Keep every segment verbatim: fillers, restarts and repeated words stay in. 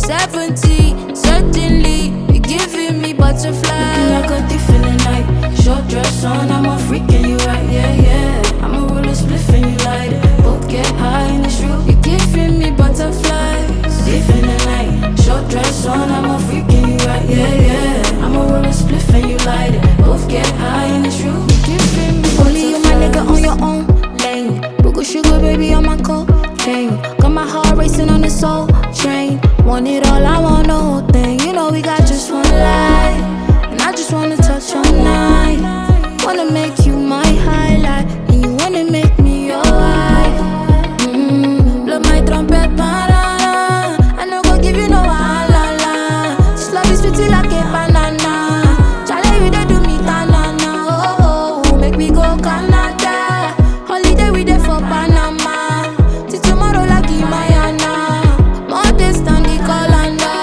seventy. Certainly, you're giving me butterflies. Like a thief in the night. Short dress on, I'm a freak and you right, yeah, yeah. I'm a roller spliff and you light it. Both get high in the room. You're giving me butterflies. Thief in the night. Short dress on, I'm a freak and you right, yeah, yeah. I'm a roller spliff and you light it. Both get high in the room. You're giving me Only you, my nigga, on your own lane. Buku sugar, baby, on my cocaine. Got my heart racing on the soul train. Want it all, I want the whole thing. You know we got just one life, and I just wanna touch all night. Wanna make you my highlight, and you wanna make me your wife. Mm-hmm. Blow my trumpet, banana. I no go give you no wahala. This love is sweet like a banana. Charlie, you dey do me tanana. Oh, oh, make me go Canada. Holiday we dey for Panama. Till tomorrow like Imayana. More days than the calendar.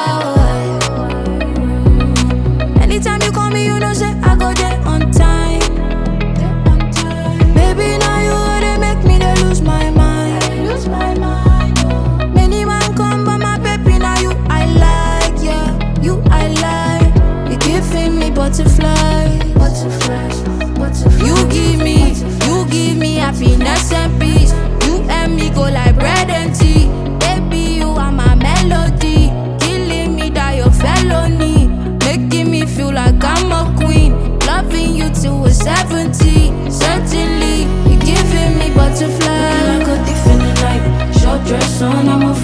Anytime you call me, you know say I go there on time. Baby, now you dey make me dey lose my mind. Lose my mind. Many man come, but my baby now you I like, yeah, you I like. You giving me butterflies, butterflies, butterflies. You give me, you give me happiness and peace. You and me go like bread and tea. Baby, you are my melody, killing me that your felony, making me feel like I'm a queen. Loving you till we're seventy. Certainly, you're giving me butterflies. Like a thief in the night. Short dress on, I'm a